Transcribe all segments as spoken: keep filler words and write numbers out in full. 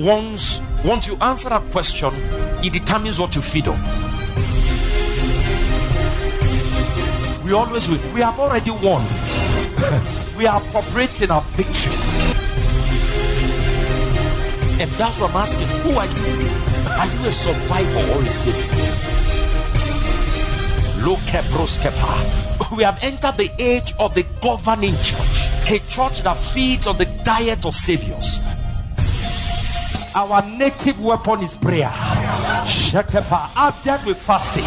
once once you answer that question, it determines what you feed on. We always win. We have already won. We are appropriating our victory. And that's what I'm asking. Who are you? Are you a survivor or a savior? We have entered the age of the governing church, a church that feeds on the diet of saviors. Our native weapon is prayer. Added with fasting.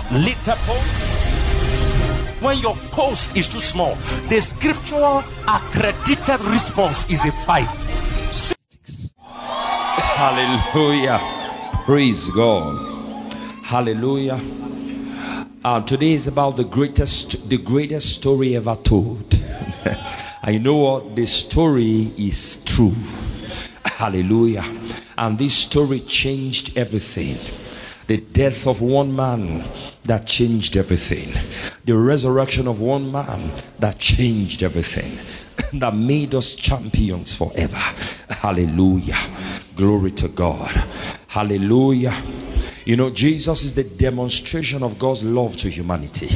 When your post is too small, the scriptural accredited response is a five. Six. Hallelujah. Praise God. Hallelujah. Uh, today is about the greatest, the greatest story ever told. I know what the story is true. Hallelujah. And this story changed everything. The death of one man that changed everything. The resurrection of one man that changed everything. That made us champions forever. Hallelujah. Glory to God. Hallelujah. You know, Jesus is the demonstration of God's love to humanity.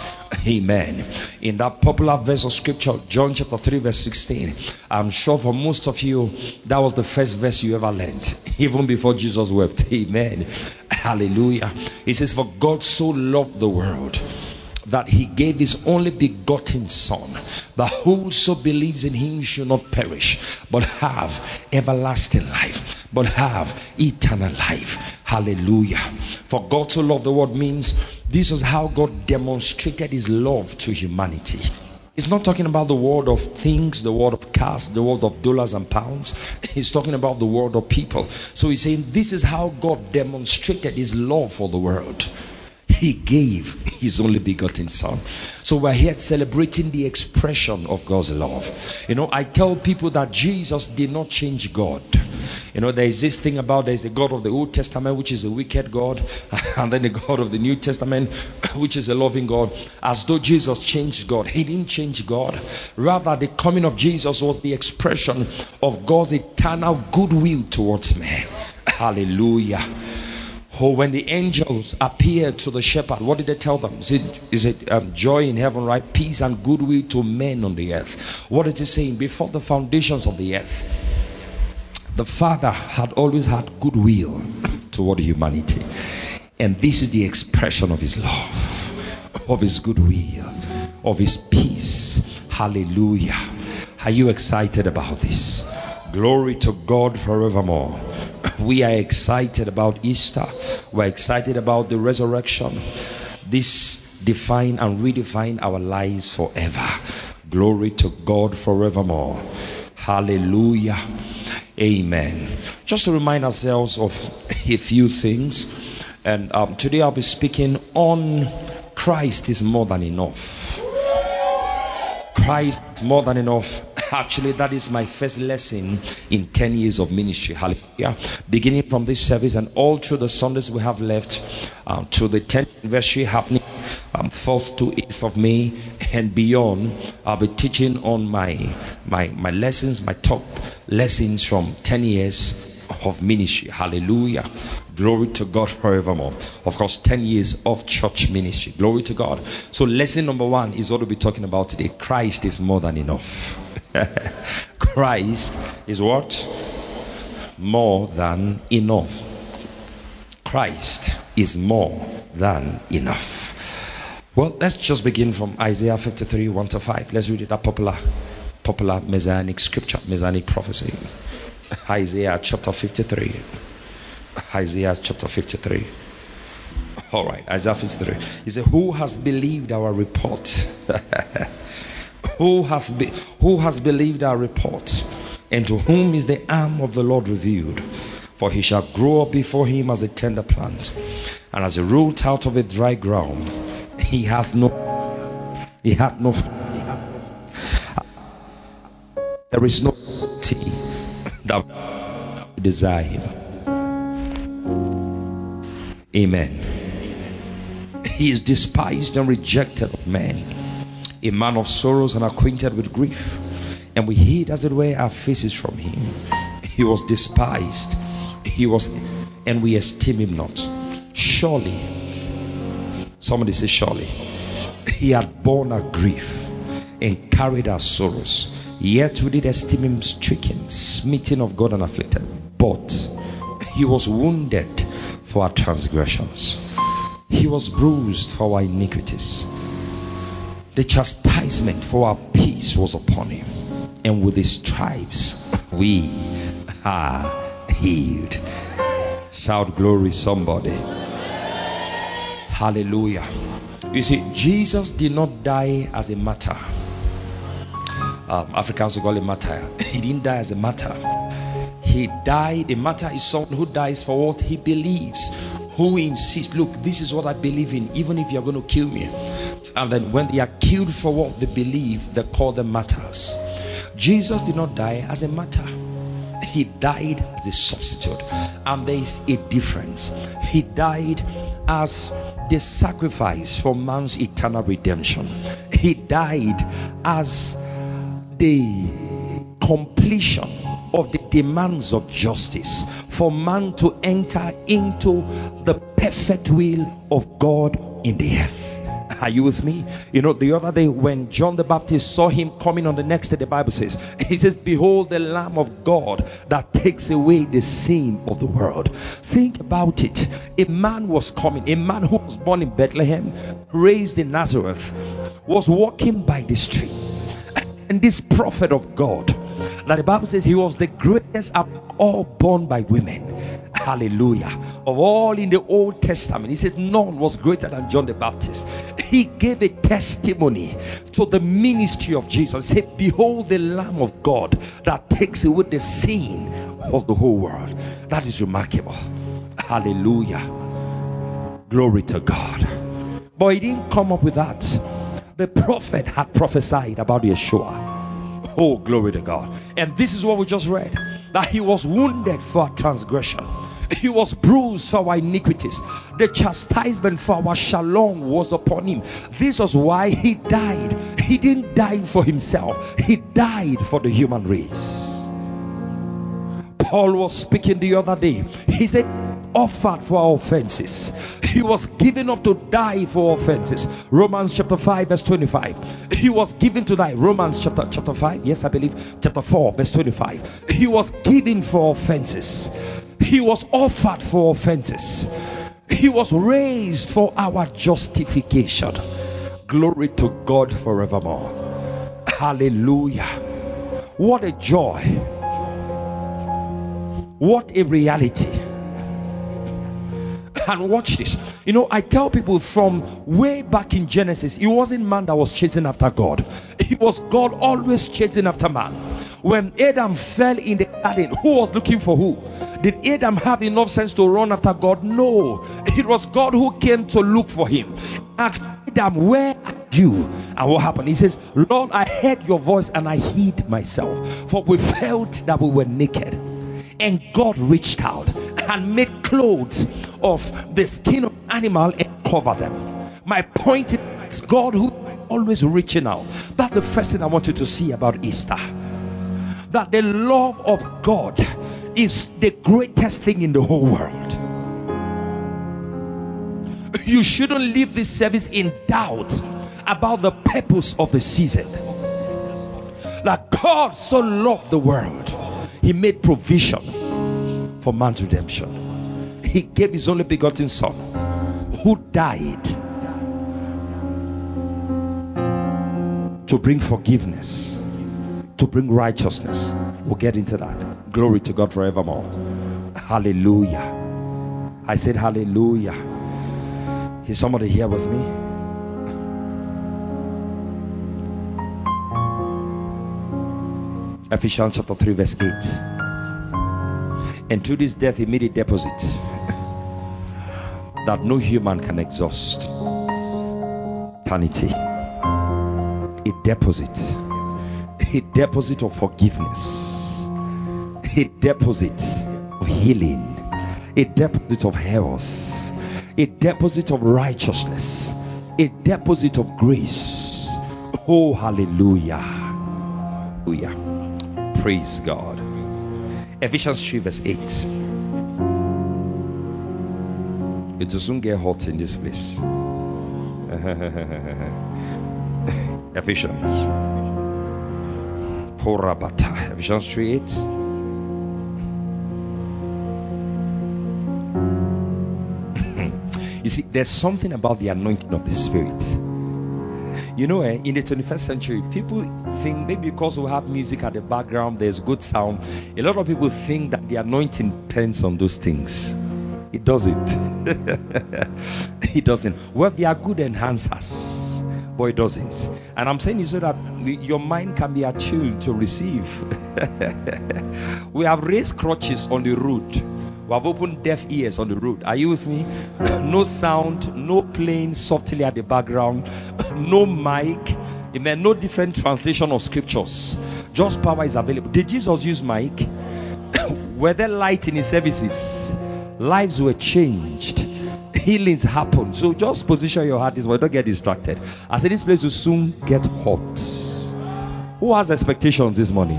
Amen. In that popular verse of scripture, John chapter three verse sixteen, I'm sure for most of you that was the first verse you ever learned, even before Jesus wept. Amen. Hallelujah. It says, for God so loved the world that he gave his only begotten son, that whoso believes in him should not perish but have everlasting life, but have eternal life. Hallelujah. For God so loved the world means this was how God demonstrated his love to humanity. He's not talking about the world of things, the world of cars, the world of dollars and pounds. He's talking about the world of people. So he's saying this is how God demonstrated his love for the world. He gave his only begotten son. So we're here celebrating the expression of God's love. You know, I tell people that Jesus did not change God. You know, there is this thing about there's the God of the Old Testament, which is a wicked God, and then the God of the New Testament, which is a loving God, as though Jesus changed God. He didn't change God. Rather, the coming of Jesus was the expression of God's eternal goodwill towards man. Hallelujah. Oh, when the angels appeared to the shepherd, what did they tell them? Is it, is it um, joy in heaven, right? Peace and goodwill to men on the earth. What is it saying? Before the foundations of the earth, the Father had always had goodwill toward humanity. And this is the expression of his love, of his goodwill, of his peace. Hallelujah. Are you excited about this? Glory to God forevermore. We are excited about Easter. We're excited about the resurrection. This define and redefine our lives forever. Glory to God forevermore. Hallelujah. Amen. Just to remind ourselves of a few things. And um, today I'll be speaking on Christ is more than enough. Christ is more than enough. Actually, that is my first lesson in ten years of ministry. Hallelujah. Beginning from this service and all through the Sundays we have left, um, to the tenth anniversary happening um, fourth to eighth of May and beyond, I'll be teaching on my my my lessons, my top lessons from ten years of ministry. Hallelujah. Glory to God forevermore. Of course, ten years of church ministry. Glory to God. So lesson number one is what we'll be talking about today. Christ is more than enough. Christ is what? More than enough. Christ is more than enough. Well, let's just begin from Isaiah fifty-three, one to five. Let's read it, a popular popular messianic scripture, messianic prophecy. Isaiah chapter fifty-three. Isaiah chapter fifty-three. All right, Isaiah fifty-three. He said, who has believed our report? Who has, be, who has believed our report? And to whom is the arm of the Lord revealed? For he shall grow up before him as a tender plant, and as a root out of a dry ground. He hath no, he hath no, there is no tea that desire him. Amen. He is despised and rejected of men, a man of sorrows and acquainted with grief, and we hid as it were our faces from him. He was despised. He was, and we esteem him not. Surely, somebody say surely, he had borne our grief and carried our sorrows. Yet we did esteem him stricken, smitten of God, and afflicted. But he was wounded for our transgressions. He was bruised for our iniquities. The chastisement for our peace was upon him, and with his stripes we are healed. Shout glory, somebody. Hallelujah. You see, Jesus did not die as a martyr. Um, Africans will call him martyr. He didn't die as a martyr. He died. A martyr is someone who dies for what he believes, who insists, look, this is what I believe in, even if you're going to kill me. And then when they are killed for what they believe, they call them martyrs. Jesus did not die as a martyr. He died as a substitute, and there is a difference. He died as the sacrifice for man's eternal redemption. He died as the completion of the demands of justice for man to enter into the perfect will of God in the earth. Are you with me? You know, the other day when John the Baptist saw him coming on the next day, the Bible says, he says, behold the Lamb of God that takes away the sin of the world. Think about it. A man was coming, a man who was born in Bethlehem, raised in Nazareth, was walking by the street. And this prophet of God, that the Bible says he was the greatest of all born by women. Hallelujah. Of all in the Old Testament, he said none was greater than John the Baptist. He gave a testimony to the ministry of Jesus. He said, behold the Lamb of God that takes away the sin of the whole world. That is remarkable. Hallelujah. Glory to God. But he didn't come up with that. The prophet had prophesied about Yeshua. Oh, glory to God. And this is what we just read, that he was wounded for our transgression, he was bruised for our iniquities, the chastisement for our shalom was upon him. This was why he died. He didn't die for himself, he died for the human race. Paul was speaking the other day. He said, offered for our offenses. He was given up to die for offenses. Romans chapter five verse twenty-five. He was given to die. Romans chapter chapter five, yes, I believe, chapter four verse twenty-five. He was given for offenses. He was offered for offenses. He was raised for our justification. Glory to God forevermore. Hallelujah. What a joy. What a reality. And watch this. You know, I tell people from way back in Genesis, it wasn't man that was chasing after God. It was God always chasing after man. When Adam fell in the garden, who was looking for who? Did Adam have enough sense to run after God? No. It was God who came to look for him. Asked Adam, where are you? And what happened? He says, Lord, I heard your voice and I hid myself, for we felt that we were naked. And God reached out and made clothes of the skin of animal and cover them. My point is, God who is always reaching out. That's the first thing I want you to see about Easter. That the love of God is the greatest thing in the whole world. You shouldn't leave this service in doubt about the purpose of the season. That God so loved the world, he made provision for man's redemption. He gave his only begotten son, who died to bring forgiveness, to bring righteousness. We'll get into that. Glory to God forevermore. Hallelujah. I said hallelujah. Is somebody here with me? Ephesians chapter three verse eight. And through this death he made a deposit that no human can exhaust. Eternity. A deposit. A deposit of forgiveness. A deposit of healing. A deposit of health. A deposit of righteousness. A deposit of grace. Oh, hallelujah. Hallelujah. Praise God. Ephesians three verse eight. It will soon get hot in this place. Ephesians. Porabata. Ephesians three eight. You see, there's something about the anointing of the Spirit. You know, eh, in the twenty-first century, people think maybe because we have music at the background, there's good sound. A lot of people think that the anointing depends on those things. It doesn't. It doesn't. Well, they are good enhancers, but it doesn't. And I'm saying it so that your mind can be attuned to receive. We have raised crutches on the road. We have opened deaf ears on the road. Are you with me? No sound, no playing softly at the background, no mic, amen, no different translation of scriptures. Just power is available. Did Jesus use mic? Were there light in his services? Lives were changed. Healings happened. So just position your heart this way. Don't get distracted. I said this place will soon get hot. Who has expectations this morning?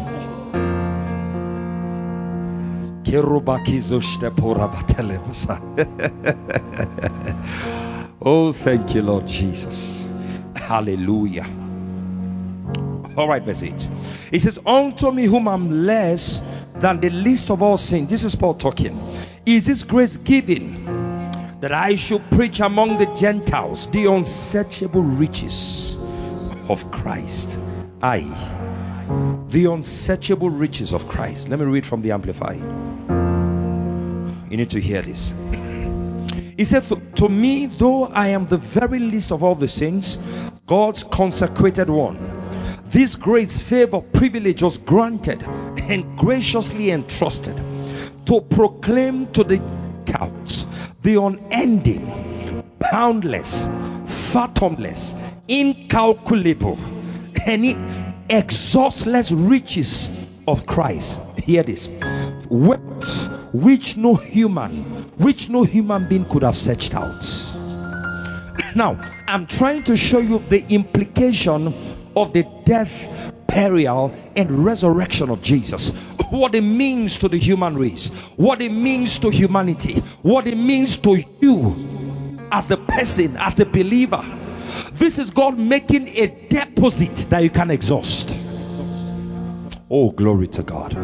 Oh, thank you, Lord Jesus. Hallelujah. All right, verse eight. It says, unto me whom I'm less than the least of all saints. This is Paul talking. Is this grace given that I should preach among the Gentiles the unsearchable riches of Christ? Aye, the unsearchable riches of Christ. Let me read from the Amplified. You need to hear this. He said, to, to me, though I am the very least of all the saints, God's consecrated one, this grace, favor, privilege was granted and graciously entrusted to proclaim to the Gentiles the unending, boundless, fathomless, incalculable, and exhaustless riches of Christ. Hear this. Wealth which no human, which no human being could have searched out. Now, I'm trying to show you the implication of the death, burial, and resurrection of Jesus. What it means to the human race, what it means to humanity, what it means to you as a person, as a believer. This is God making a deposit that you can exhaust. Oh, glory to God.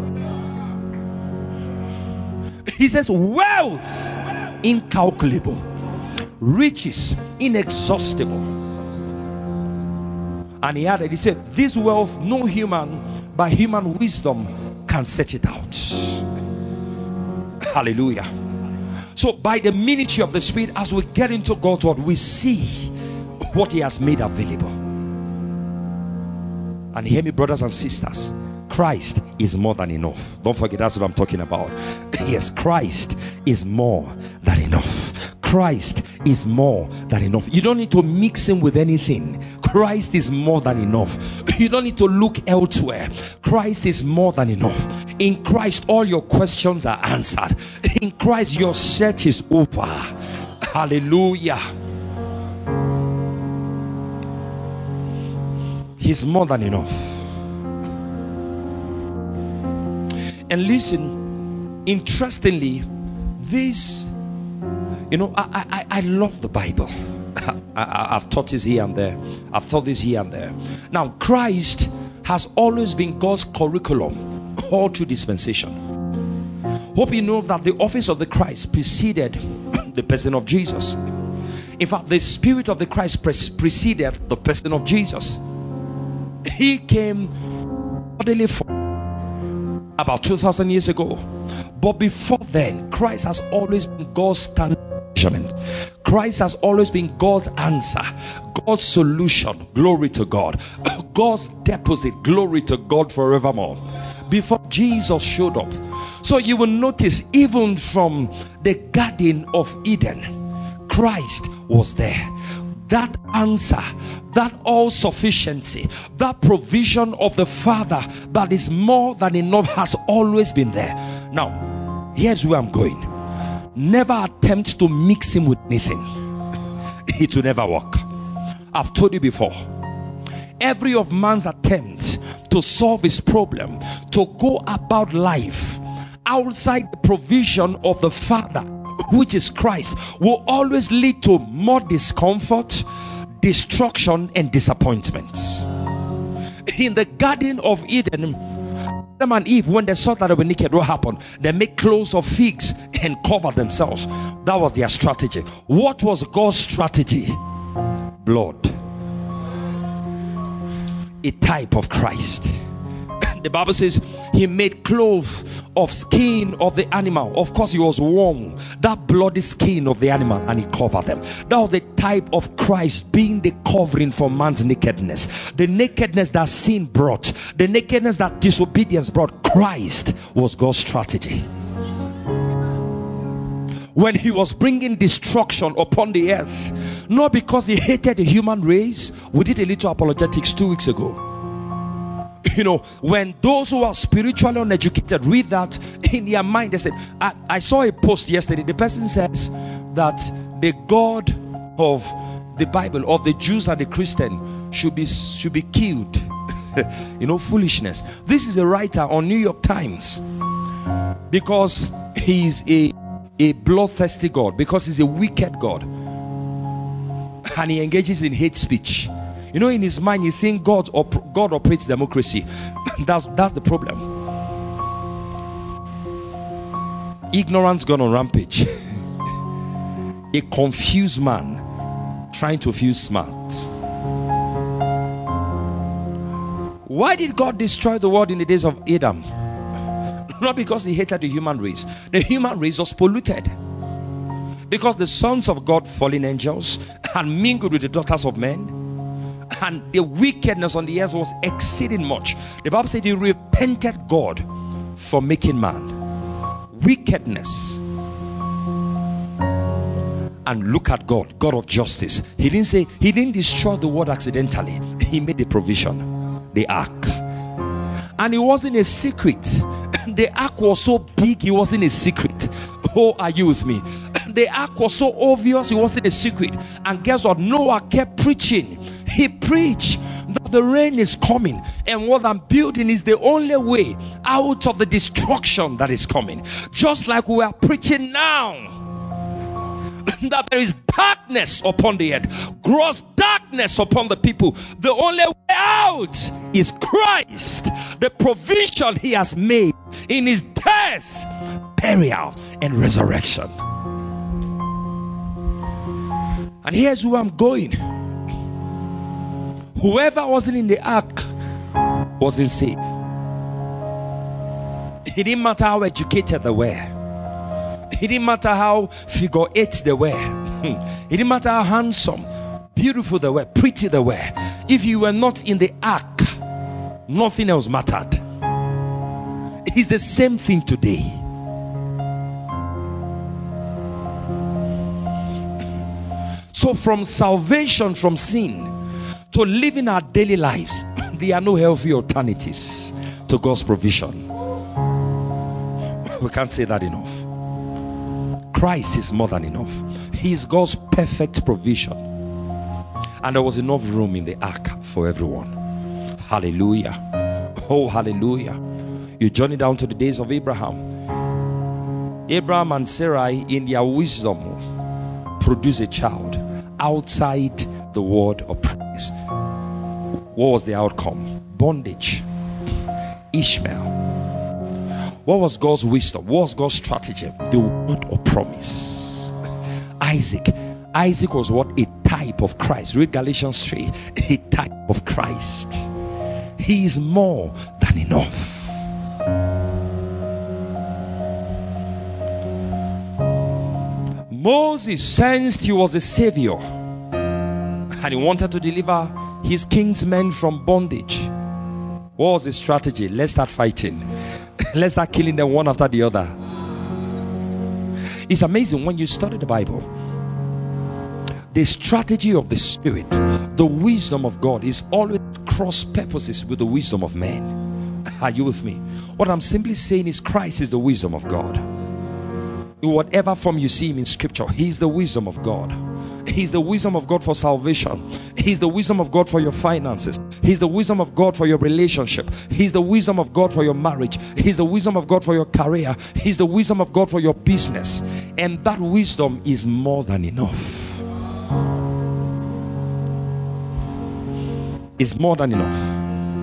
He says, wealth incalculable, riches inexhaustible. And he added, he said, this wealth no human by human wisdom can search it out. Hallelujah. So by the ministry of the Spirit, as we get into God's word, we see what he has made available. And hear me, brothers and sisters, Christ is more than enough. Don't forget, that's what I'm talking about. Yes, Christ is more than enough. Christ is more than enough. You don't need to mix him with anything. Christ is more than enough. You don't need to look elsewhere. Christ is more than enough. In Christ, all your questions are answered. In Christ, your search is over. Hallelujah. He's more than enough. And listen, interestingly, this, you know, I I, I love the Bible. I, I, I've taught this here and there. I've taught this here and there. Now, Christ has always been God's curriculum all through dispensation. Hope you know that the office of the Christ preceded the person of Jesus. In fact, the Spirit of the Christ preceded the person of Jesus. He came bodily for about two thousand years ago, but before then, Christ has always been God's standard measurement. Christ has always been God's answer, God's solution. Glory to God. God's deposit. Glory to God forevermore. Before Jesus showed up. So you will notice, even from the Garden of Eden, Christ was there. That answer, that all sufficiency, that provision of the Father that is more than enough has always been there. Now, here's where I'm going. Never attempt to mix him with anything. It will never work. I've told you before. Every of man's attempt to solve his problem, to go about life outside the provision of the Father, which is Christ, will always lead to more discomfort, destruction, and disappointments. In the Garden of Eden, Adam and Eve, when they saw that they were naked, what happened? They made clothes of figs and covered themselves. That was their strategy. What was God's strategy? Blood. A type of Christ. The Bible says he made clothes of skin of the animal. Of course, he was warm. That bloody skin of the animal, and he covered them. That was the type of Christ being the covering for man's nakedness. The nakedness that sin brought, the nakedness that disobedience brought. Christ was God's strategy. When he was bringing destruction upon the earth, not because he hated the human race. We did a little apologetics two weeks ago. You know, when those who are spiritually uneducated read that, in their mind they said, I, I saw a post yesterday. The person says that the God of the Bible, of the Jews and the Christian, should be should be killed. You know, foolishness. This is a writer on New York Times, because he's a a bloodthirsty God, because he's a wicked God, and he engages in hate speech. You know, in his mind, you think God op- God operates democracy. that's that's the problem. Ignorance gone on rampage. A confused man trying to feel smart. Why did God destroy the world in the days of Adam? Not because he hated the human race. The human race was polluted because the sons of God, fallen angels, had mingled with the daughters of men. And the wickedness on the earth was exceeding much. The Bible said he repented God for making man. Wickedness. And look at God, God of justice. He didn't say, he didn't destroy the world accidentally. He made the provision, the ark. And it wasn't a secret. The ark was so big, it wasn't a secret. Oh, are you with me? The ark was so obvious, it wasn't a secret. And guess what? Noah kept preaching. He preached that the rain is coming, and what I'm building is the only way out of the destruction that is coming. Just like we are preaching now, that there is darkness upon the earth, gross darkness upon the people. The only way out is Christ, the provision he has made in his death, burial, and resurrection. And here's where I'm going. Whoever wasn't in the ark wasn't saved. It didn't matter how educated they were. It didn't matter how figure eight they were. It didn't matter how handsome, beautiful they were, pretty they were. If you were not in the ark, nothing else mattered. It's the same thing today. So from salvation from sin to living our daily lives, there are no healthy alternatives to God's provision. We can't say that enough. Christ is more than enough. He is God's perfect provision. And there was enough room in the ark for everyone. Hallelujah. Oh, hallelujah. You journey down to the days of Abraham. Abraham and Sarai, in their wisdom, produced a child outside the word of praise. What was the outcome? Bondage. Ishmael. What was God's wisdom? What was God's strategy? The word of promise. Isaac. Isaac was what? A type of Christ. Read Galatians three. A type of Christ. He is more than enough. Moses sensed he was a savior, and he wanted to deliver his kinsmen from bondage. What was his strategy? Let's start fighting. Let's start killing them one after the other. It's amazing when you study the Bible. The strategy of the Spirit, the wisdom of God, is always cross purposes with the wisdom of man. Are you with me? What I'm simply saying is Christ is the wisdom of God. In whatever form you see him in scripture, he is the wisdom of God. He's the wisdom of God for salvation. He's the wisdom of God for your finances. He's the wisdom of God for your relationship. He's the wisdom of God for your marriage. He's the wisdom of God for your career. He's the wisdom of God for your business. And that wisdom is more than enough. It's more than enough.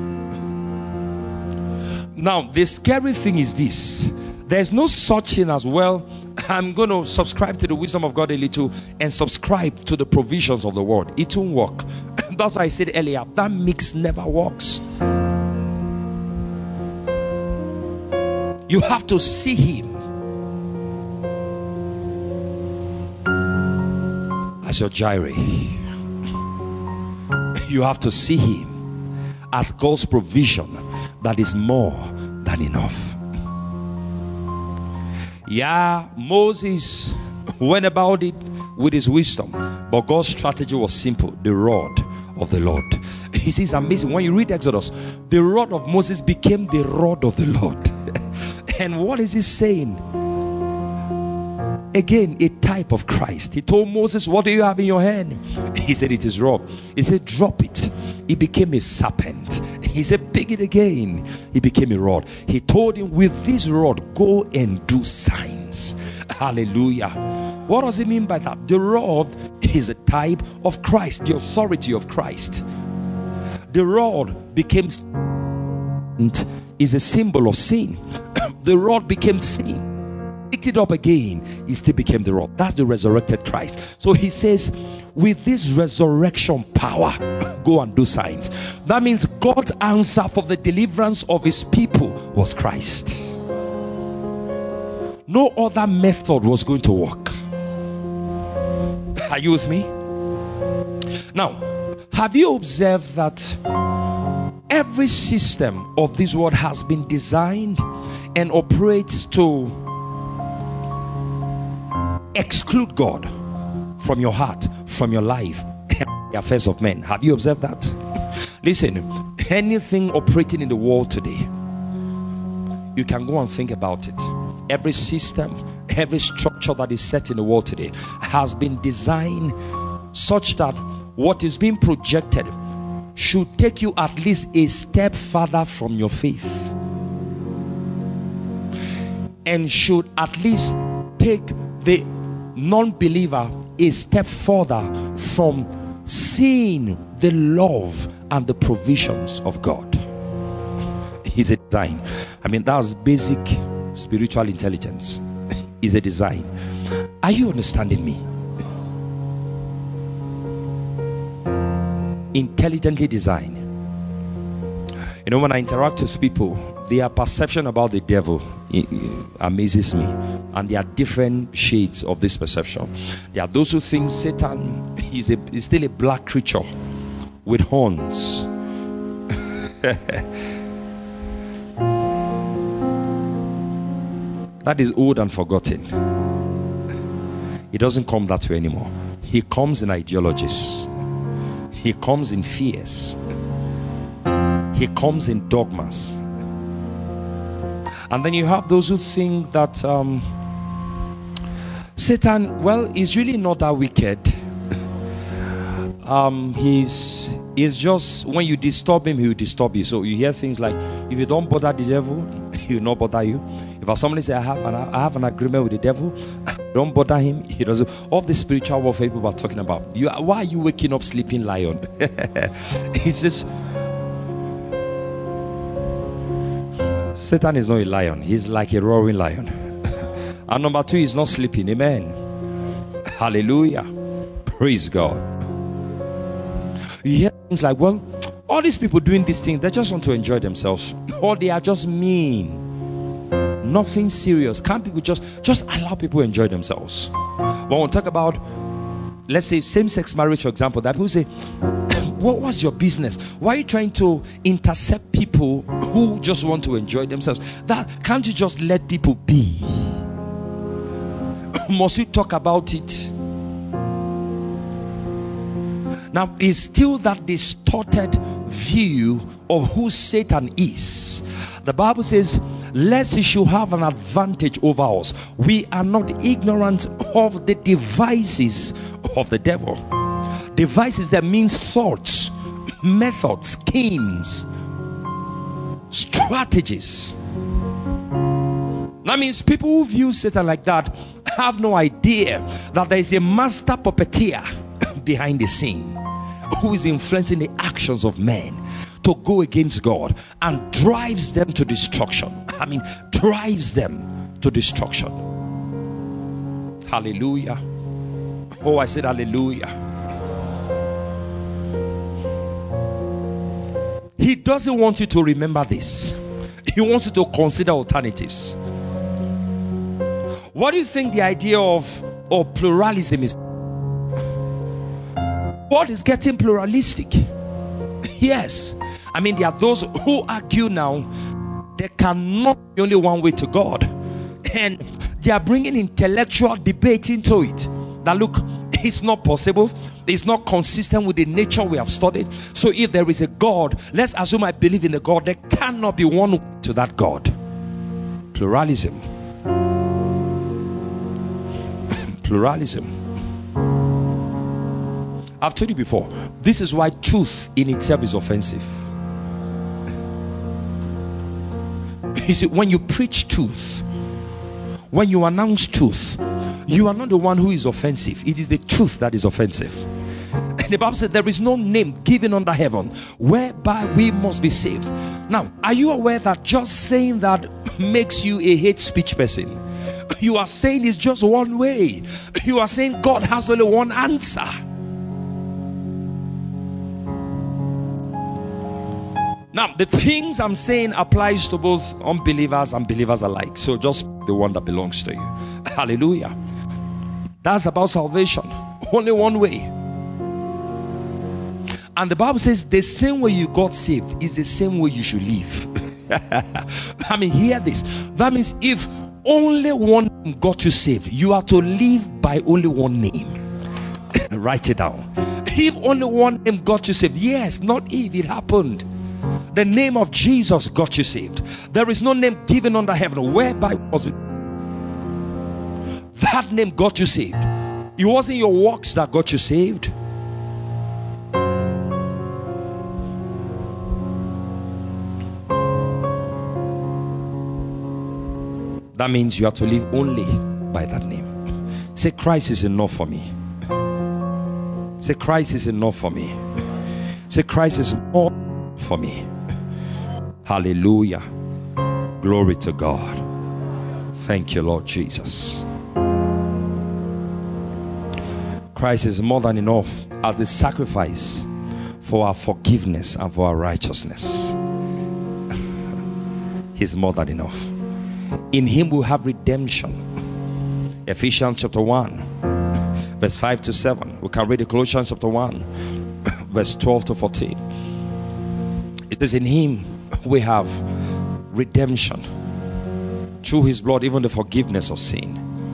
Now, the scary thing is this. There's no such thing as, well, I'm going to subscribe to the wisdom of God a little and subscribe to the provisions of the world. It won't work. That's why I said earlier, that mix never works. You have to see him as your Jireh. You have to see him as God's provision that is more than enough. Yeah, Moses went about it with his wisdom, but God's strategy was simple: the rod of the Lord. He says, amazing. When you read Exodus, the rod of Moses became the rod of the Lord. And what is he saying? Again, a type of Christ. He told Moses, what do you have in your hand? He said, it is rod. He said, drop it. It became a serpent. He said, pick it again. It became a rod. He told him, with this rod, go and do signs. Hallelujah. What does he mean by that? The rod is a type of Christ, the authority of Christ. The rod became is a symbol of sin. The rod became sin. Picked it up again, he still became the rod. That's the resurrected Christ. So he says, with this resurrection power, go and do signs. That means God's answer for the deliverance of his people was Christ. No other method was going to work. Are you with me? Now, have you observed that every system of this world has been designed and operates to exclude God from your heart, from your life, and the affairs of men? Have you observed that? Listen, anything operating in the world today, you can go and think about it. Every system, every structure that is set in the world today has been designed such that what is being projected should take you at least a step further from your faith, and should at least take the non-believer a step further from seeing the love and the provisions of God. Is a design. I mean, that's basic spiritual intelligence. Is a design. Are you understanding me? Intelligently designed. You know, when I interact with people, their perception about the devil amazes me, and there are different shades of this perception. There are those who think Satan is, a, is still a black creature with horns. That is old and forgotten. He doesn't come that way anymore. He comes in ideologies. He comes in fears. He comes in dogmas. And then you have those who think that um, Satan, well, is really not that wicked. um, he's, he's just, when you disturb him, he will disturb you. So you hear things like, if you don't bother the devil, he will not bother you. If somebody says, I have an, I have an agreement with the devil, don't bother him, he doesn't. All the spiritual warfare people are talking about. You, why are you waking up sleeping lion? It's just, Satan is not a lion. He's like a roaring lion. And number two, he's not sleeping. Amen. Hallelujah. Praise God. You hear things like, well, all these people doing these things, they just want to enjoy themselves. Or they are just mean. Nothing serious. Can't people just, just allow people to enjoy themselves? When we talk about, let's say, same-sex marriage, for example, that people say, what was your business? Why are you trying to intercept people who just want to enjoy themselves? That can't you just let people be? Must you talk about it? Now, it's still that distorted view of who Satan is. The Bible says, lest he should have an advantage over us. We are not ignorant of the devices of the devil. Devices that means thoughts, methods, schemes, strategies. That means people who view Satan like that have no idea that there is a master puppeteer behind the scene who is influencing the actions of men to go against God and drives them to destruction. I mean, drives them to destruction. Hallelujah. Oh, I said hallelujah. He doesn't want you to remember this. He wants you to consider alternatives. What do you think the idea of, of pluralism is? What is getting pluralistic? Yes. I mean, there are those who argue now there cannot be only one way to God. And they are bringing intellectual debate into it. That look, it's not possible. It's not consistent with the nature we have studied. So if there is a God, let's assume I believe in a God. There cannot be one way to that God. Pluralism. Pluralism. I've told you before, this is why truth in itself is offensive. You see, when you preach truth, when you announce truth, you are not the one who is offensive. It is the truth that is offensive. And the Bible said there is no name given under heaven whereby we must be saved. Now, are you aware that just saying that makes you a hate speech person? You are saying it's just one way. You are saying God has only one answer. Now, the things I'm saying applies to both unbelievers and believers alike. So just the one that belongs to you. Hallelujah. That's about salvation. Only one way. And the Bible says the same way you got saved is the same way you should live. I mean, hear this. That means if only one name got you saved, you are to live by only one name. Write it down. If only one name got you saved, yes, not if, it happened. The name of Jesus got you saved. There is no name given under heaven whereby was it that name got you saved. It wasn't your works that got you saved. That means you have to live only by that name. Say, Christ is enough for me. Say, Christ is enough for me. Say, Christ is all for me. Hallelujah. Glory to God. Thank you, Lord Jesus. Christ is more than enough as the sacrifice for our forgiveness and for our righteousness. He's more than enough. In him we have redemption. Ephesians chapter one verse five to seven. We can read Colossians chapter one verse twelve to fourteen. It says, in him we have redemption through his blood, even the forgiveness of sin.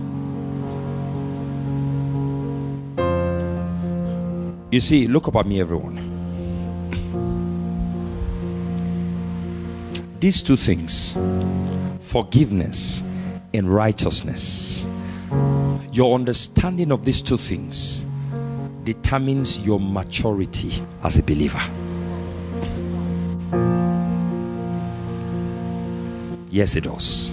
You see, look up at me, everyone. These two things, forgiveness and righteousness, your understanding of these two things determines your maturity as a believer. Yes, it does.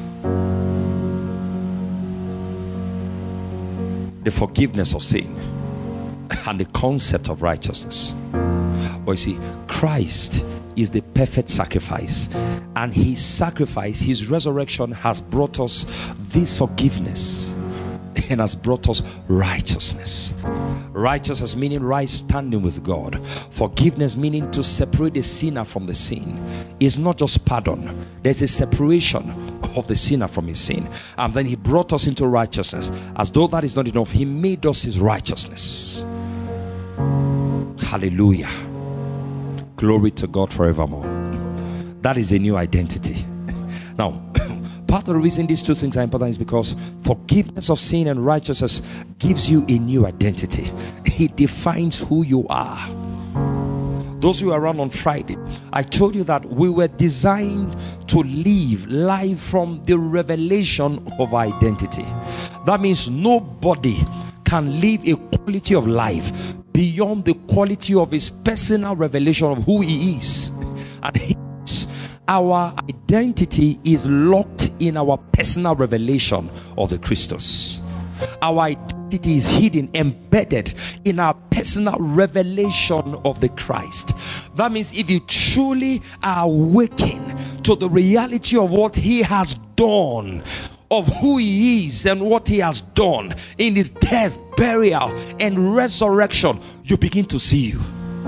The forgiveness of sin and the concept of righteousness. But you see, Christ is the perfect sacrifice, and his sacrifice, his resurrection has brought us this forgiveness and has brought us righteousness. Righteousness meaning right standing with God. Forgiveness meaning to separate the sinner from the sin. It's not just pardon. There's a separation of the sinner from his sin. And then he brought us into righteousness. As though that is not enough, he made us his righteousness. Hallelujah. Glory to God forevermore. That is a new identity. Now, part of the reason these two things are important is because forgiveness of sin and righteousness gives you a new identity. It defines who you are. Those who were around on Friday, I told you that we were designed to live life from the revelation of identity. That means nobody can live a quality of life beyond the quality of his personal revelation of who he is. And his, our identity is locked in our personal revelation of the Christus. Our identity is hidden, embedded in our personal revelation of the Christ. That means if you truly are awakened to the reality of what he has done, of who he is and what he has done in his death, burial, and resurrection, you begin to see you.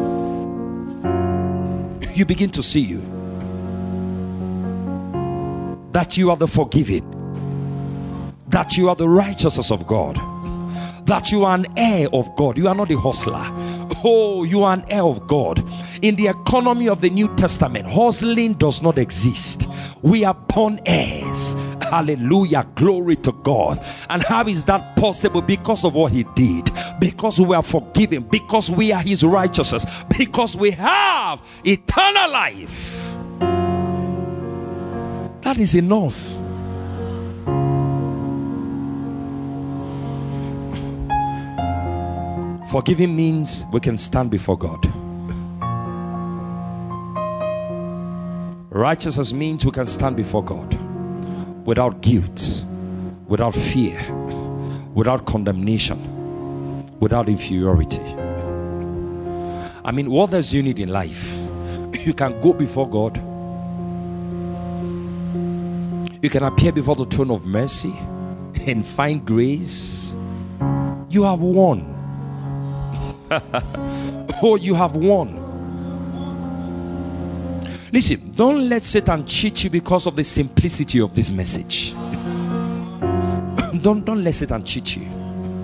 You begin to see you. That you are the forgiven. That you are the righteousness of God. That you are an heir of God. You are not a hustler. Oh, you are an heir of God. In the economy of the New Testament, hustling does not exist. We are born heirs. Hallelujah, glory to God. And how is that possible? Because of what he did, because we are forgiven, because we are his righteousness, because we have eternal life. That is enough. Forgiving means we can stand before God. Righteousness means we can stand before God without guilt, without fear, without condemnation, without inferiority. I mean, what does you need in life? You can go before God. You can appear before the throne of mercy and find grace. You have won. Oh, you have won. Listen, don't let Satan cheat you because of the simplicity of this message. don't, don't let Satan cheat you.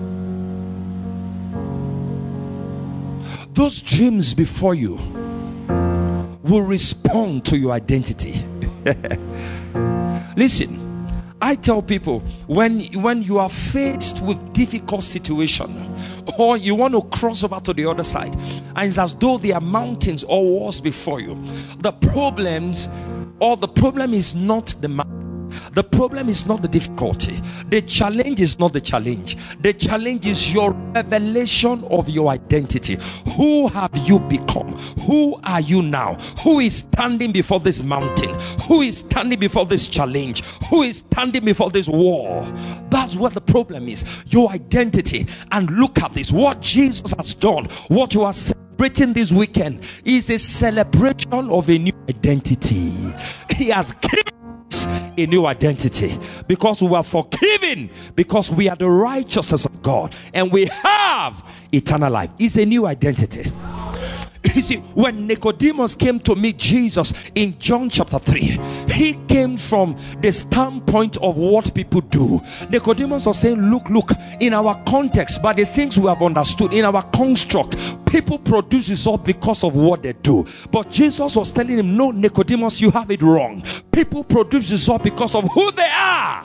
Those dreams before you will respond to your identity. Listen, I tell people, when, when you are faced with difficult situation, or you want to cross over to the other side, and it's as though there are mountains or walls before you, the problems, or the problem is not the mountain. The problem is not the difficulty. The challenge is not the challenge. The challenge is your revelation of your identity. Who have you become? Who are you now? Who is standing before this mountain? Who is standing before this challenge? Who is standing before this wall? That's what the problem is. Your identity. And look at this. What Jesus has done, what you are celebrating this weekend, is a celebration of a new identity. He has given a new identity, because we are forgiven, because we are the righteousness of God, and we have eternal life. It's a new identity. You see, when Nicodemus came to meet Jesus in John chapter three, he came from the standpoint of what people do. Nicodemus was saying, look, look, in our context, by the things we have understood, in our construct, people produce results because of what they do. But Jesus was telling him, no, Nicodemus, you have it wrong. People produce results because of who they are.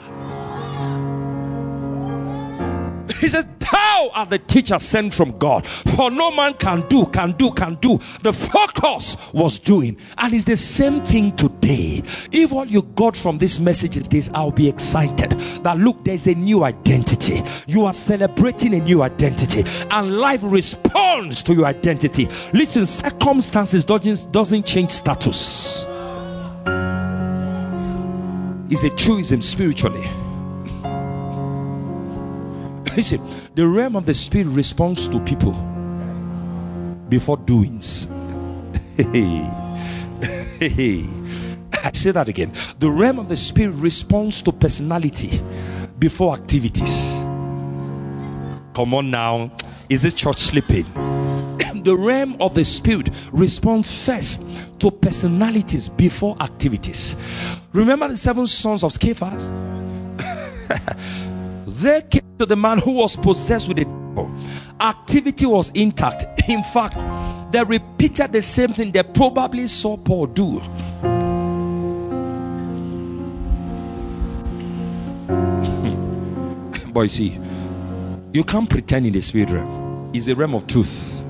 He says, thou art the teacher sent from God, for no man can do, can do, can do. The focus was doing. And it's the same thing today. If all you got from this message is this, I'll be excited that look, there's a new identity. You are celebrating a new identity, and life responds to your identity. Listen, circumstances doesn't, doesn't change status. It's a truism spiritually. Listen, the realm of the spirit responds to people before doings. I say that again. The realm of the spirit responds to personality before activities. Come on now. Is this church sleeping? The realm of the spirit responds first to personalities before activities. Remember the seven sons of Sceva? They came to the man who was possessed with a devil. Activity was intact. In fact, they repeated the same thing they probably saw Paul do. But you see, you can't pretend in the spirit realm. It's a realm of truth.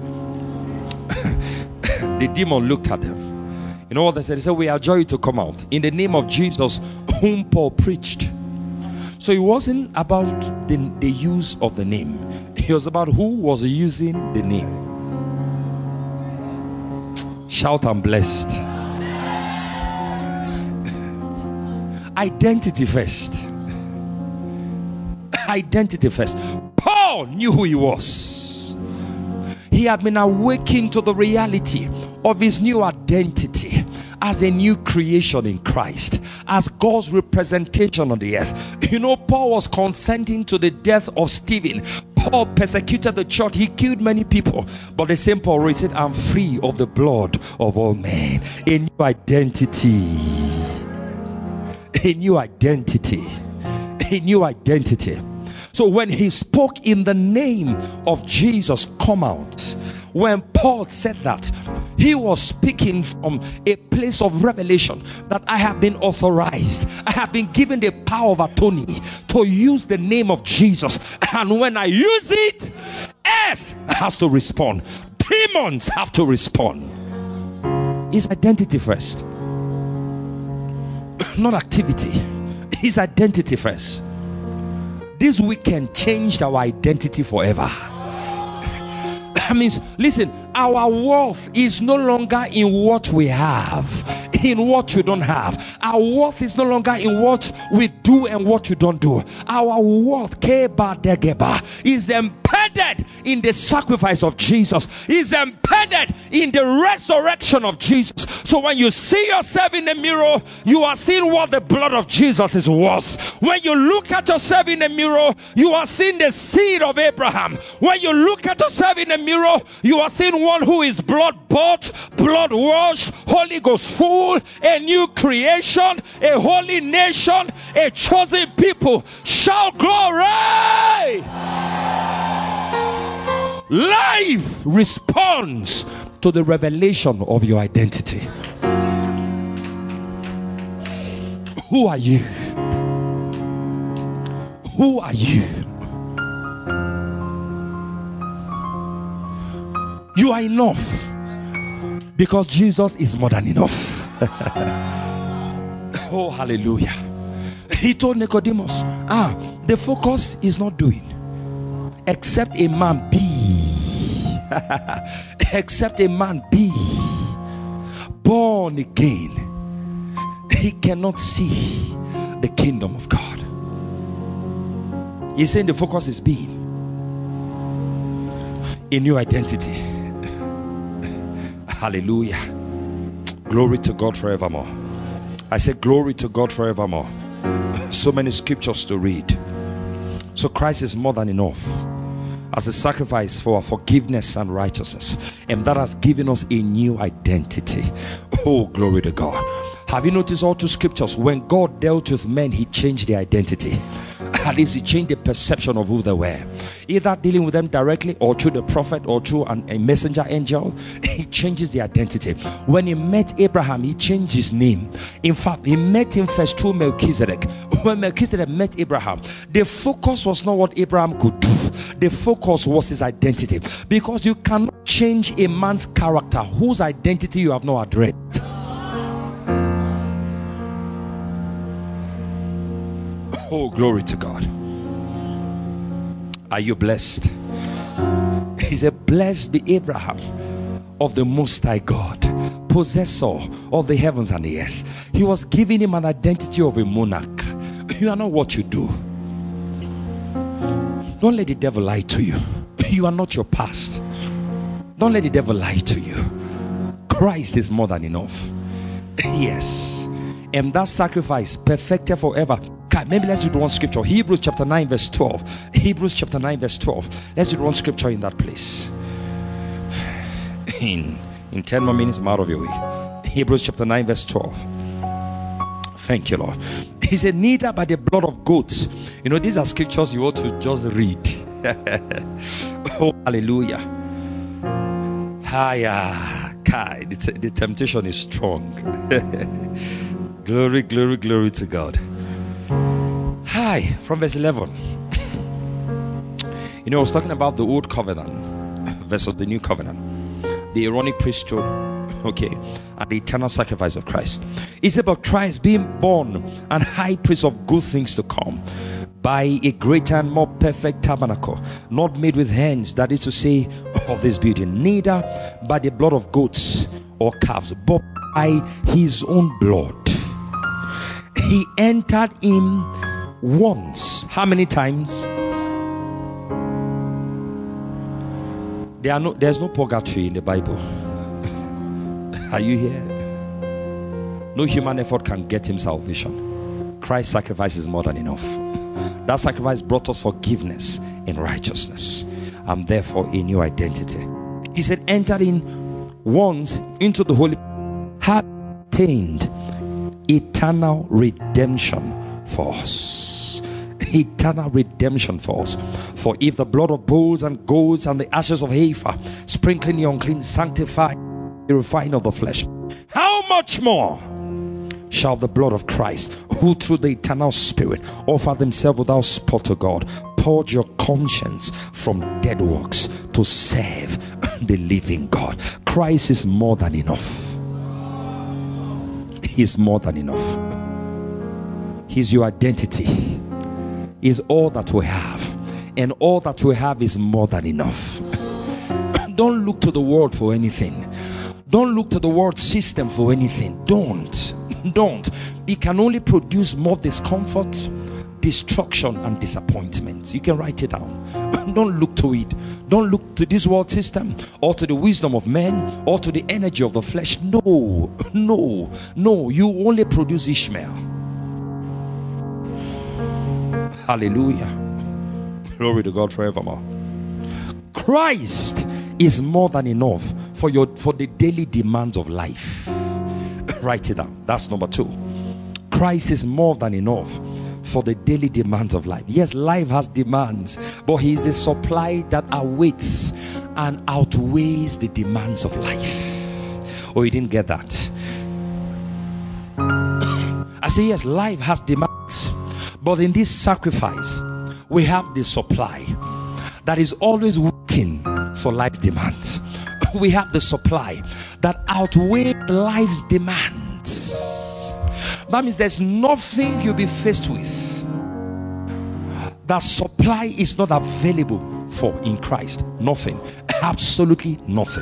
The demon looked at them. You know what they said? They said, we adjure you to come out in the name of Jesus, whom Paul preached. So it wasn't about the, the use of the name. It was about who was using the name. Shout, I'm blessed. Identity first. Identity first. Paul knew who he was. He had been awakened to the reality of his new identity as a new creation in Christ, as God's representation on the earth. You know, Paul was consenting to the death of Stephen. Paul persecuted the church. He killed many people. But the same Paul said, I'm free of the blood of all men. A new identity. A new identity. A new identity. So when he spoke in the name of Jesus, come out. When Paul said that, he was speaking from a place of revelation that I have been authorized. I have been given the power of attorney to use the name of Jesus. And when I use it, earth has to respond. Demons have to respond. His identity first. Not activity. His identity first. This weekend changed our identity forever. That means, listen, our worth is no longer in what we have, in what you don't have. Our worth is no longer in what we do and what you don't do. Our worth is embedded in the sacrifice of Jesus, is embedded in the resurrection of Jesus. So when you see yourself in the mirror, you are seeing what the blood of Jesus is worth. When you look at yourself in the mirror, you are seeing the seed of Abraham. When you look at yourself in the mirror, you are seeing one who is blood bought, blood washed, Holy Ghost full, a new creation, a holy nation, a chosen people. Shout glory! Life responds to the revelation of your identity. Who are you? Who are you? You are enough because Jesus is more than enough. Oh, hallelujah. He told Nicodemus, ah, the focus is not doing except a man be except a man be born again, he cannot see the kingdom of God. He's saying the focus is being a new identity. Hallelujah. Glory to God forevermore. I say glory to God forevermore. So many scriptures to read. So Christ is more than enough as a sacrifice for our forgiveness and righteousness, and that has given us a new identity. Oh, glory to God. Have you noticed all two scriptures? When God dealt with men, he changed their identity. At least he changed the perception of who they were, either dealing with them directly or through the prophet or through an, a messenger angel. He changes the identity. When he met Abraham, he changed his name. In fact, he met him first through Melchizedek. When Melchizedek met Abraham, the focus was not what Abraham could do. The focus was his identity, because you cannot change a man's character whose identity you have not addressed. Oh, glory to God. Are you blessed? He said, blessed be Abraham of the Most High God, possessor of the heavens and the earth. He was giving him an identity of a monarch. You are not what you do. Don't let the devil lie to you. You are not your past. Don't let the devil lie to you. Christ is more than enough. Yes. And that sacrifice perfected forever. Maybe let's read one scripture. Hebrews chapter nine verse twelve. Hebrews chapter nine verse twelve. Let's read one scripture in that place. In, in ten more minutes, I'm out of your way. Hebrews chapter nine verse twelve. Thank you, Lord. He said, neither by the blood of goats. You know, these are scriptures you ought to just read. Oh, hallelujah. Hiya. Kai. The, the temptation is strong. Glory, glory, glory to God. Hi, from verse eleven. You know, I was talking about the old covenant versus the new covenant, the Aaronic priesthood, okay, and the eternal sacrifice of Christ. It's about Christ being born and high priest of good things to come by a greater and more perfect tabernacle, not made with hands, that is to say, of this building, neither by the blood of goats or calves, but by his own blood. He entered in once. How many times? There are no, there's no purgatory in the Bible. Are you here? No human effort can get him salvation. Christ's sacrifice is more than enough. That sacrifice brought us forgiveness and righteousness, and therefore a new identity. He said, entered in once into the holy, had attained eternal redemption for us. Eternal redemption for us. For if the blood of bulls and goats and the ashes of heifer, sprinkling the unclean, sanctify the refining of the flesh, how much more shall the blood of Christ, who through the eternal Spirit offered himself without spot to God, purge your conscience from dead works to serve the living God. Christ is more than enough. He's more than enough. He's your identity. He's all that we have, and all that we have is more than enough. Don't look to the world for anything. Don't look to the world system for anything. Don't. Don't. It can only produce more discomfort, destruction, and disappointment. You can write it down. Don't look to it. Don't look to this world system or to the wisdom of men or to the energy of the flesh. No, no, no. You only produce Ishmael. Hallelujah. Glory to God forevermore. Christ is more than enough for your for the daily demands of life. Write it down. That's number two. Christ is more than enough for the daily demands of life. Yes, life has demands, but he is the supply that awaits and outweighs the demands of life. Oh, you didn't get that? I say yes, life has demands, but in this sacrifice we have the supply that is always waiting for life's demands. We have the supply that outweighs life's demands. That means there's nothing you'll be faced with that supply is not available for in Christ. Nothing. Absolutely nothing.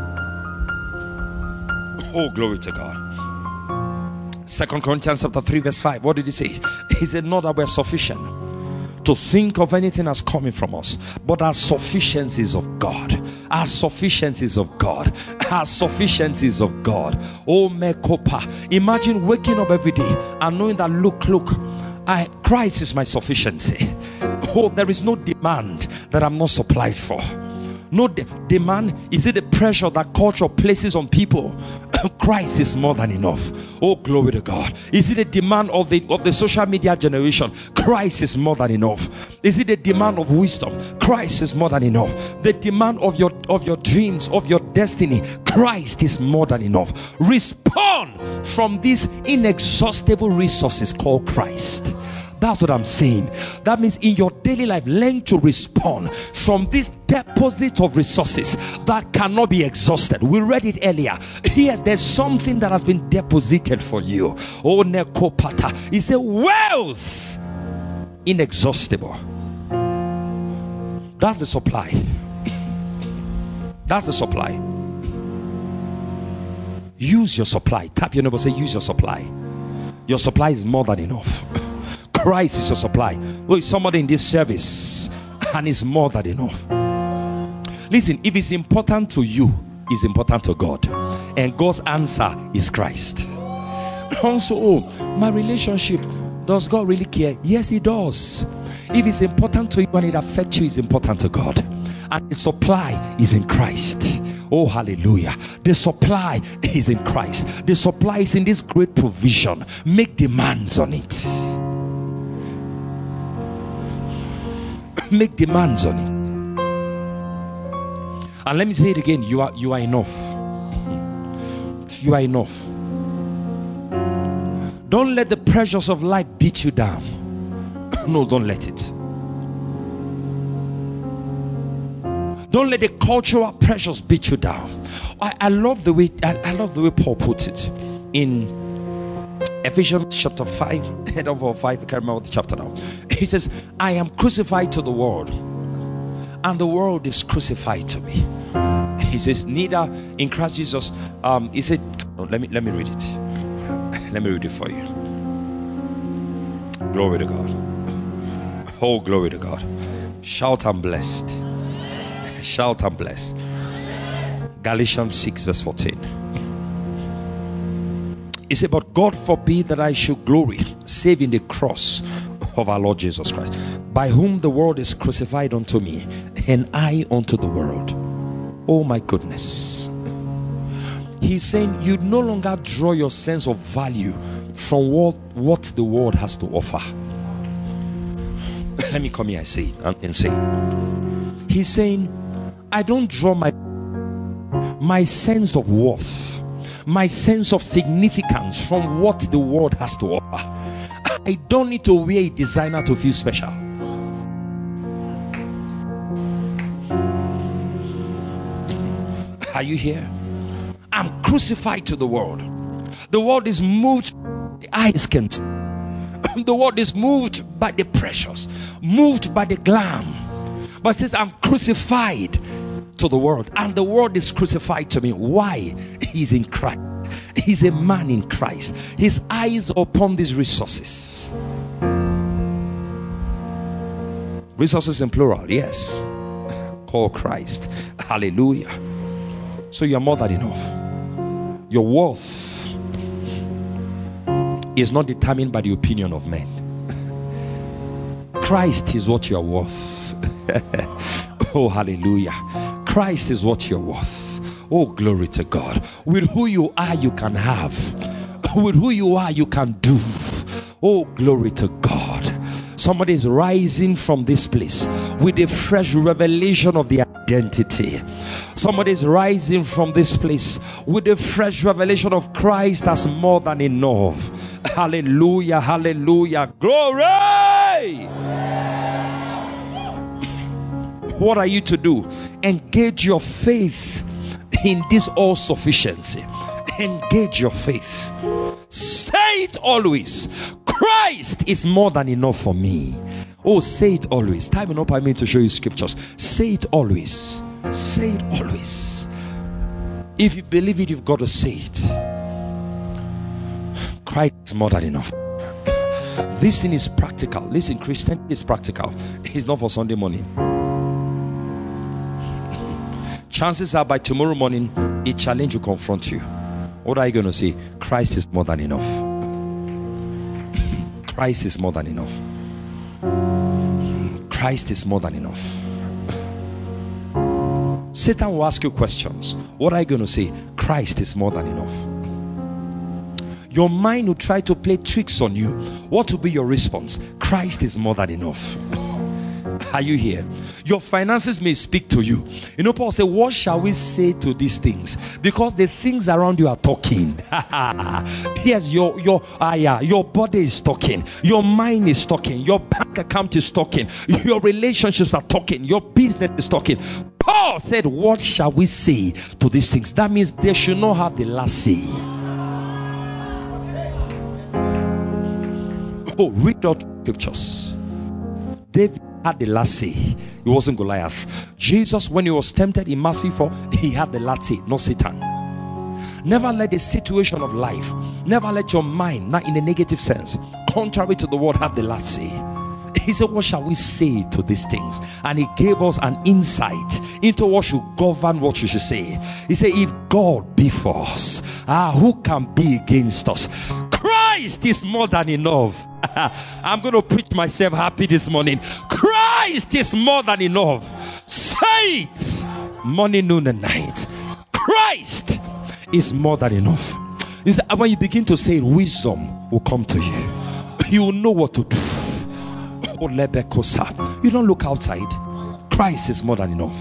Oh, glory to God. Second Corinthians chapter three verse five. What did he say? He said, not that we're sufficient to think of anything as coming from us, but as sufficiencies of God. As sufficiencies of God. As sufficiencies of God. Oh, mekopa. Imagine waking up every day and knowing that look, look, I Christ is my sufficiency. Oh, there is no demand that I'm not supplied for. No de- demand. Is it the pressure that culture places on people? Christ is more than enough. Oh, glory to God. Is it a demand of the of the social media generation? Christ is more than enough. Is it a demand of wisdom? Christ is more than enough. The demand of your of your dreams, of your destiny, Christ is more than enough. Respond from these inexhaustible resources called Christ. That's what I'm saying. That means in your daily life, learn to respond from this deposit of resources that cannot be exhausted. We read it earlier. Yes, there's something that has been deposited for you. Oh, nekopata. It's a wealth inexhaustible. That's the supply. That's the supply. Use your supply. Tap your neighbor, say, use your supply. Your supply is more than enough. Christ is your supply. Oh, is somebody in this service and it's more than enough. Listen, if it's important to you, it's important to God, and God's answer is Christ. Also, oh, my relationship, does God really care? Yes, he does. If it's important to you and it affects you, it's important to God, and the supply is in Christ. Oh, hallelujah. The supply is in Christ. The supply is in this great provision. Make demands on it. Make demands on it. And let me say it again, you are you are enough. You are enough. Don't let the pressures of life beat you down. No, don't let it. Don't let the cultural pressures beat you down. I, I love the way I, I love the way Paul puts it in Ephesians chapter five, head over five, I can't remember the chapter now. He says, I am crucified to the world, and the world is crucified to me. He says, neither in Christ Jesus. Um, he said, oh, let me let me read it. Let me read it for you. Glory to God. Oh, glory to God. Shout, I'm blessed. Shout, I'm blessed. Galatians six verse fourteen. He said, but God forbid that I should glory save in the cross of our Lord Jesus Christ, by whom the world is crucified unto me, and I unto the world. Oh my goodness. He's saying you no longer draw your sense of value from what, what the world has to offer. Let me come here and say it and say it. He's saying I don't draw my my sense of worth, my sense of significance from what the world has to offer. I don't need to wear a designer to feel special. Are you here? I'm crucified to the world. The world is moved, the eyes can see. The world is moved by the precious, moved by the glam. But it says I'm crucified to the world, and the world is crucified to me. Why? He's in Christ. He's a man in Christ. His eyes upon these resources. Resources in plural, yes. Call Christ. Hallelujah. So you're more than enough. Your worth is not determined by the opinion of men. Christ is what you're worth. Oh, hallelujah. Christ is what you're worth. Oh, glory to God. With who you are, you can have. With who you are, you can do. Oh, glory to God. Somebody is rising from this place with a fresh revelation of the identity. Somebody is rising from this place with a fresh revelation of Christ as more than enough. Hallelujah, hallelujah, glory. What are you to do? Engage your faith in this all sufficiency. Engage your faith. Say it always. Christ is more than enough for me. Oh, say it always. Time enough I mean to show you scriptures. Say it always. Say it always. If you believe it, you've got to say it. Christ is more than enough. This thing is practical. Listen, Christianity is practical. It's not for Sunday morning. Chances are by tomorrow morning a challenge will confront you. What are you going to say? Christ is more than enough. Christ is more than enough. Christ is more than enough. Satan will ask you questions. What are you going to say? Christ is more than enough. Your mind will try to play tricks on you. What will be your response? Christ is more than enough. Are you here? Your finances may speak to you. You know, Paul said, what shall we say to these things? Because the things around you are talking. Yes, your your ah, yeah, your body is talking, your mind is talking, your bank account is talking, your relationships are talking, your business is talking. Paul said, what shall we say to these things? That means they should not have the last say. Oh, read out scriptures. David had the last say. It wasn't Goliath. Jesus, when he was tempted in Matthew four, he had the last say, not Satan. Never let the situation of life, never let your mind, not in a negative sense, contrary to the word, have the last say. He said, what shall we say to these things? And he gave us an insight into what should govern what you should say. He said, if God be for us, ah, who can be against us? Christ is more than enough. I'm going to preach myself happy this morning. Christ is more than enough. Say it morning, noon, and night. Christ is more than enough. Is that when you begin to say it, wisdom will come to you. You will know what to do. You don't look outside. Christ is more than enough.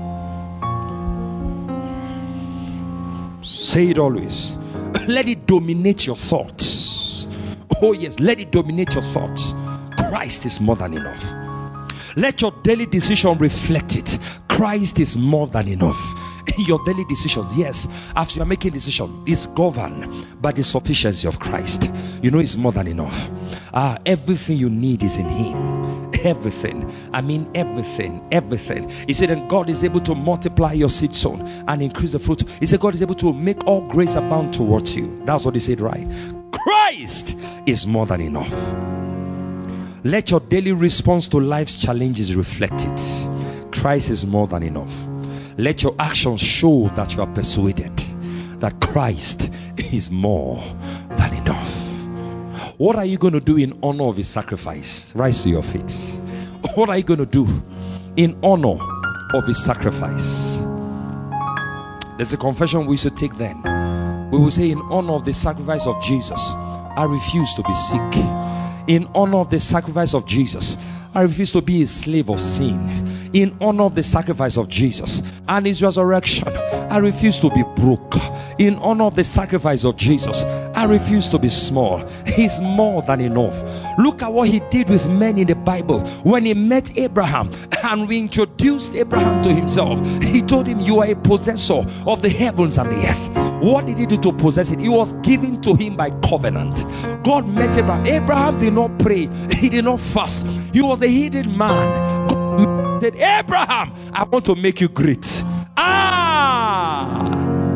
Say it always. Let it dominate your thoughts. Oh yes, let it dominate your thoughts. Christ is more than enough. Let your daily decision reflect it. Christ is more than enough. Your daily decisions, yes, after you're making decisions, is governed by the sufficiency of Christ. You know, it's more than enough. Ah, everything you need is in Him. everything. I mean everything, everything. He said, and God is able to multiply your seed sown and increase the fruit. He said, God is able to make all grace abound towards you. That's what he said, right? Christ is more than enough. Let your daily response to life's challenges reflect it. Christ is more than enough. Let your actions show that you are persuaded that Christ is more than enough. What are you going to do in honor of his sacrifice? Rise to your feet. What are you going to do in honor of his sacrifice? There's a confession we should take then. We will say, in honor of the sacrifice of Jesus, I refuse to be sick. In honor of the sacrifice of Jesus, I refuse to be a slave of sin. In honor of the sacrifice of Jesus and his resurrection, I refuse to be broke. In honor of the sacrifice of Jesus, I refuse to be small. He's more than enough. Look at what he did with men in the Bible. When he met Abraham and we introduced Abraham to himself, he told him, you are a possessor of the heavens and the earth. What did he do to possess it? It was given to him by covenant. God met Abraham. Abraham did not pray. He did not fast. He was a hidden man. God said, Abraham, I want to make you great. Ah!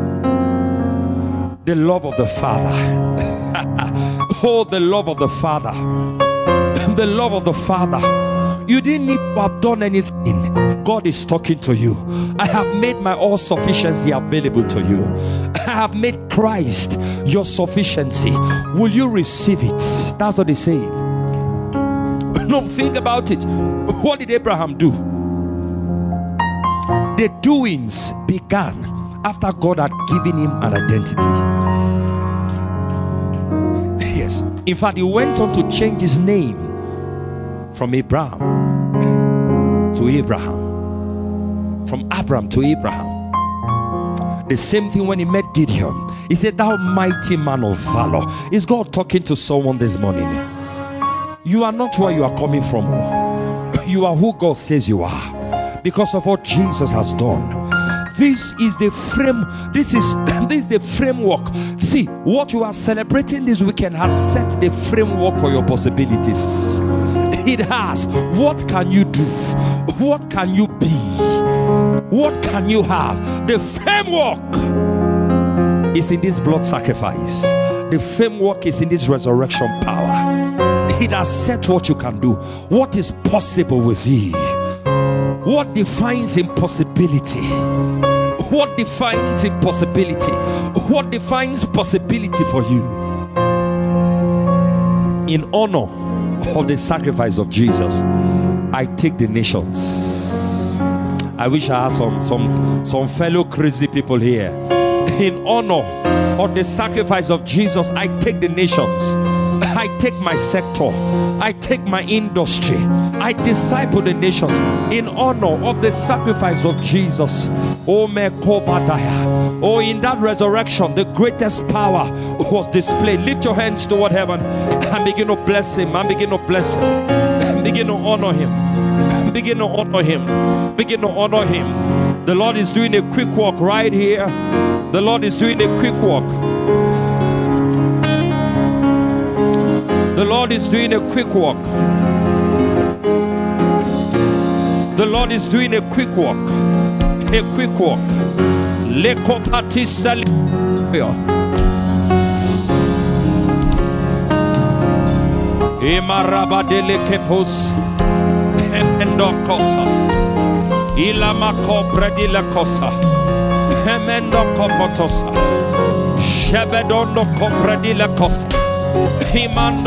The love of the Father. Oh, the love of the Father. The love of the Father. You didn't need to have done anything. God is talking to you. I have made my all sufficiency available to you. I have made Christ your sufficiency. Will you receive it? That's what he's saying. No, think about it. What did Abraham do? The doings began after God had given him an identity. Yes. In fact, he went on to change his name from Abraham to Abraham. From Abram to Abraham. The same thing when he met Gideon. He said, thou mighty man of valor. Is God talking to someone this morning? You are not where you are coming from. You are who God says you are, because of what Jesus has done. This is the frame. This is this is the framework. See, what you are celebrating this weekend has set the framework for your possibilities. It has. What can you do? What can you be? What can you have? The framework is in this blood sacrifice. The framework is in this resurrection power. It has set what you can do, what is possible with thee, what defines impossibility, what defines impossibility, what defines possibility for you. In honor of the sacrifice of Jesus, I take the nations. I wish I had some some some fellow crazy people here. In honor of the sacrifice of Jesus, I take the nations. I take my sector. I take my industry. I disciple the nations in honor of the sacrifice of Jesus. Oh, oh, in that resurrection, the greatest power was displayed. Lift your hands toward heaven and begin to bless him. And begin to bless him. And begin to honor him. Begin to honor him. Begin to honor him. The Lord is doing a quick walk right here. The Lord is doing a quick walk. The Lord is doing a quick walk. The Lord is doing a quick walk. A quick walk. Lekopatisa. Imarabadele kepos. Endokosa. Ilamako predile kosa. Hemendo kopotosa. Shebedondo kopredile kosa. Himando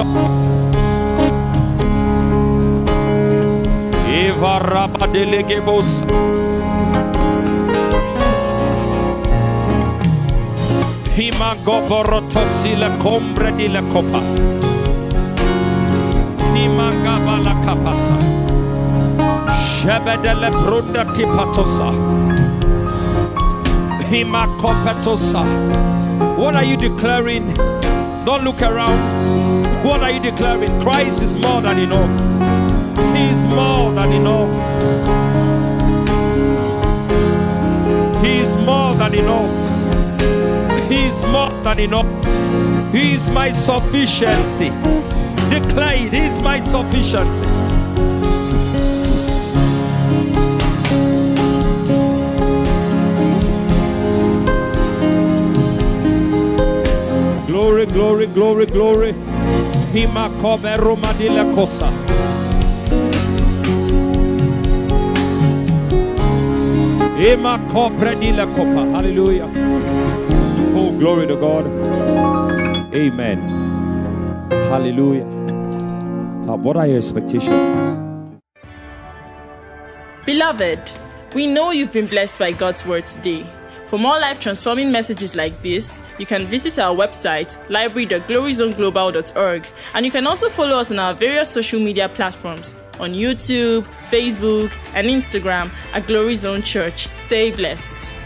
Eva Rabadelegebos Himagoborotosi la combre di la copa Nimagaba la capasa Shebedele brunda kipatosa Himakopetosa. What are you declaring? Don't look around. What are you declaring? Christ is more than enough. He is more than enough. He is more than enough. He is more than enough. He is my sufficiency. Declare it. He is my sufficiency. glory, glory, glory, glory. Hima kobe romadila kosa. Hima kopredila kopa. Hallelujah. Oh, glory to God. Amen. Hallelujah. Uh, what are your expectations? Beloved, we know you've been blessed by God's word today. For more life-transforming messages like this, you can visit our website, library dot glory zone global dot org, and you can also follow us on our various social media platforms on YouTube, Facebook, and Instagram at Glory Zone Church. Stay blessed.